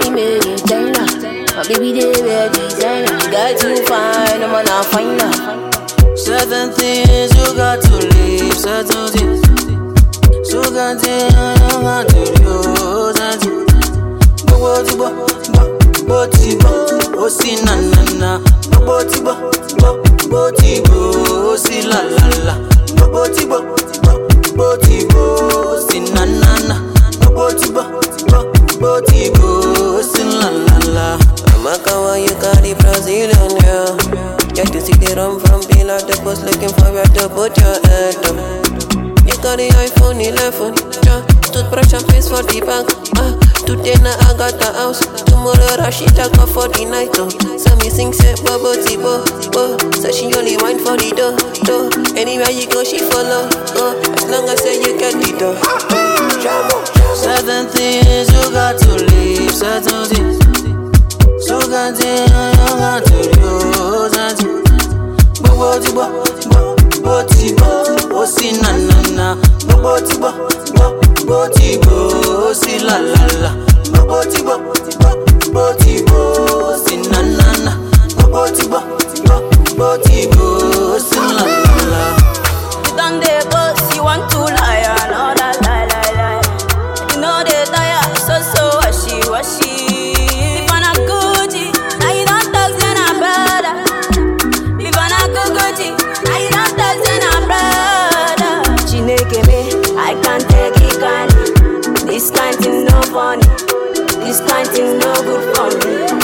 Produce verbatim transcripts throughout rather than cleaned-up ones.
body made in China. My baby they wear designer. Got to find, I'm gonna find her. Certain things you got to leave, certain things. So got to got to do certain. Bo ti bo, bo ti bo, o si na na na. Bo ti bo, bo ti bo, o si la la la. Bo ti bo, bo ti bo, o si na na na. Bo ti bo, bo ti bo, o si la la la. Amaka, you got the Brazilian girl. Get to see the rum from Bill at the post, looking for where to put your head up. You got the iPhone eleven, yeah. Toothbrush and paste for the bank. Ah, today na I got the house. Tomorrow Rashida go for the night. Oh, so me sing say bo ti bo bo. So she only wine for the dough dough. Anywhere you go she follow. Oh, as long as say you get the dough. Certain things you got to leave, certain things. So got to got to do certain. Bo ti bo, bo ti bo, o si na na na. Bo ti bo, bo ti bo, o si la la la. Bo ti bo, bo ti bo, o si na na na. Bo ti bo, bo ti bo, o si la la la. You done the boss, you want to lie, and all that lie, lie, lie. You know they tire, so so washy, washy. If I'm not Gucci, now you don't talk, then I'm better. If I'm not Gucci, now you don't talk, then I'm better. Chineke me, I can't take it kindly. This kind thing no funny, this kind thing no good for me.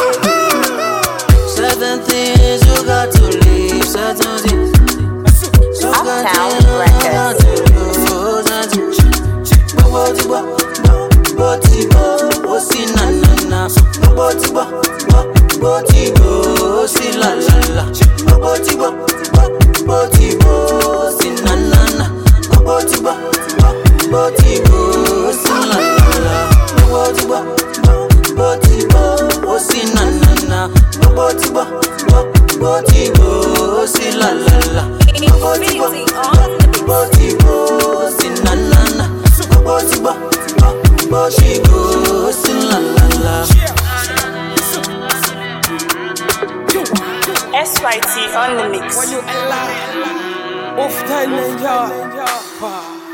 Certain things you got to leave, certain things. So got to got to do certain. Bo ti bo, bo ti bo, o si na na na. Bo ti bo, bo ti bo, o si la la la. Bo ti bo, bo ti bo, o si na na na. Bo ti bo, bo ti bo, o si la la la. Bo ti bo, bo ti bo, o si na na na. Bo ti bo, bo ti bo, o si la la la. Bo ti bo, bo ti bo, o si na na na. Bo ti bo, bo ti bo, o si la la la. S Y T on the mix. When you alive, off time and yard.